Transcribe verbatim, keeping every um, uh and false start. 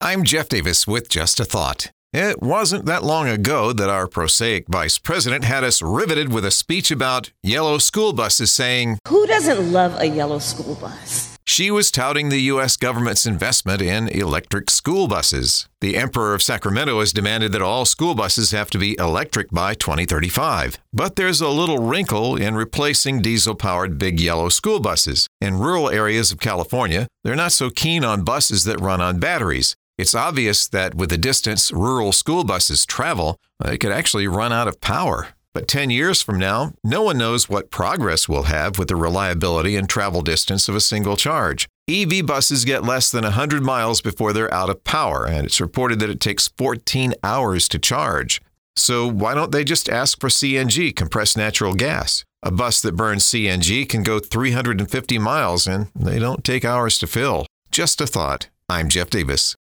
I'm Jeff Davis with Just a Thought. It wasn't that long ago that our prosaic vice president had us riveted with a speech about yellow school buses saying, "Who doesn't love a yellow school bus?" She was touting the U S government's investment in electric school buses. The Emperor of Sacramento has demanded that all school buses have to be electric by twenty thirty-five. But there's a little wrinkle in replacing diesel-powered big yellow school buses. In rural areas of California, they're not so keen on buses that run on batteries. It's obvious that with the distance rural school buses travel, they could actually run out of power. But ten years from now, no one knows what progress we'll have with the reliability and travel distance of a single charge. E V buses get less than one hundred miles before they're out of power, and it's reported that it takes fourteen hours to charge. So why don't they just ask for C N G, compressed natural gas? A bus that burns C N G can go three hundred fifty miles, and they don't take hours to fill. Just a thought. I'm Jeff Davis.